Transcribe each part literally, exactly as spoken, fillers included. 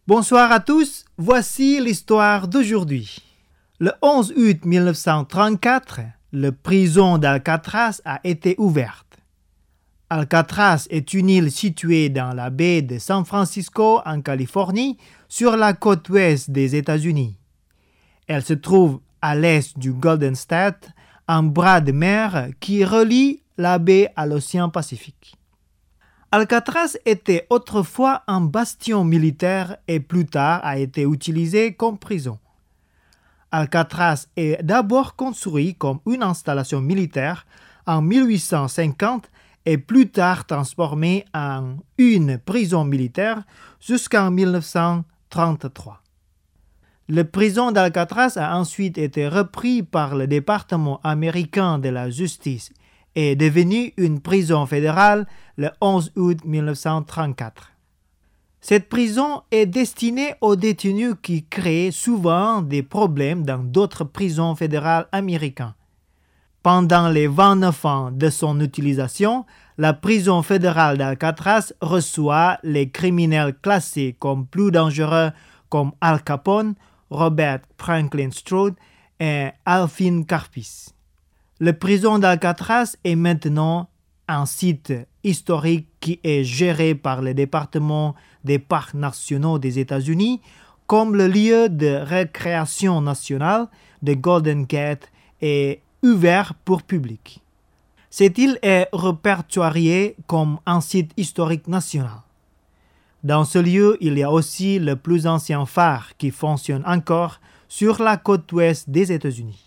Bonsoir à tous, voici l'histoire d'aujourd'hui. Le onze août mille neuf cent trente-quatre, la prison d'Alcatraz a été ouverte. Alcatraz est une île située dans la baie de San Francisco en Californie, sur la côte ouest des États-Unis. Elle se trouve à l'est du Golden State, un bras de mer qui relie la baie à l'océan Pacifique. Alcatraz était autrefois un bastion militaire et plus tard a été utilisé comme prison. Alcatraz est d'abord construit comme une installation militaire en mille huit cent cinquante et plus tard transformé en une prison militaire jusqu'en mille neuf cent trente-trois. La prison d'Alcatraz a ensuite été reprise par le département américain de la justice et est devenue une prison fédérale le onze août mille neuf cent trente-quatre. Cette prison est destinée aux détenus qui créent souvent des problèmes dans d'autres prisons fédérales américaines. Pendant les vingt-neuf ans de son utilisation, la prison fédérale d'Alcatraz reçoit les criminels classés comme plus dangereux comme Al Capone, Robert Franklin Stroud et Alvin Karpis. La prison d'Alcatraz est maintenant un site historique qui est géré par le département des parcs nationaux des États-Unis comme le lieu de récréation nationale de Golden Gate et ouvert pour public. Cette île est répertoriée comme un site historique national. Dans ce lieu, il y a aussi le plus ancien phare qui fonctionne encore sur la côte ouest des États-Unis.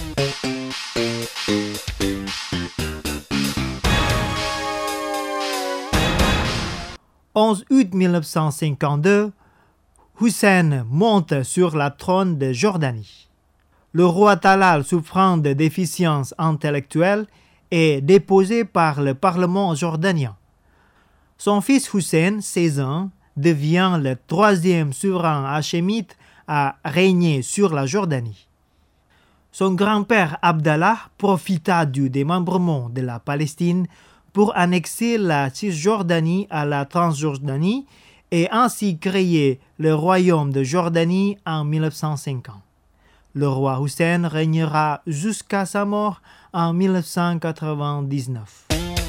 onze août mille neuf cent cinquante-deux, Hussein monte sur le trône de Jordanie. Le roi Talal, souffrant de déficience intellectuelle, est déposé par le Parlement jordanien. Son fils Hussein, seize ans, devient le troisième souverain hachémite à régner sur la Jordanie. Son grand-père Abdallah profita du démembrement de la Palestine pour annexer la Cisjordanie à la Transjordanie et ainsi créer le royaume de Jordanie en mille neuf cent cinquante. Le roi Hussein régnera jusqu'à sa mort en mille neuf cent quatre-vingt-dix-neuf.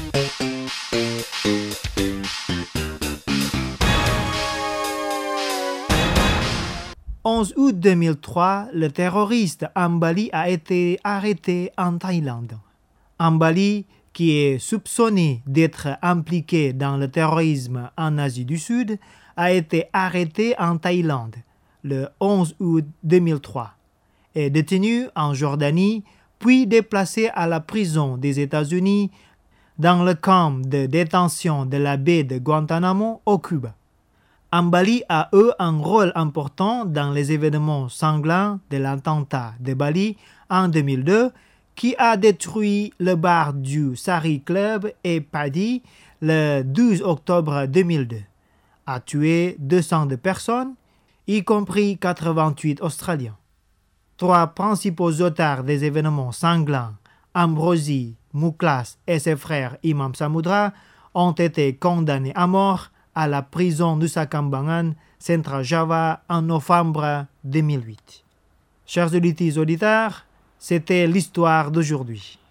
onze août deux mille trois, le terroriste Ambali a été arrêté en Thaïlande. Ambali, qui est soupçonné d'être impliqué dans le terrorisme en Asie du Sud, a été arrêté en Thaïlande le onze août deux mille trois et détenu en Jordanie, puis déplacé à la prison des États-Unis dans le camp de détention de la baie de Guantanamo au Cuba. Ambali a eu un rôle important dans les événements sanglants de l'attentat de Bali en deux mille deux, qui a détruit le bar du Sari Club et Paddy le douze octobre deux mille deux, a tué deux cents personnes, y compris quatre-vingt-huit Australiens. Trois principaux auteurs des événements sanglants, Ambrosi, Mouklas et ses frères Imam Samudra, ont été condamnés à mort à la prison Nusa Kambangan, Central Java, en novembre deux mille huit. Chers auditeurs, c'était l'histoire d'aujourd'hui.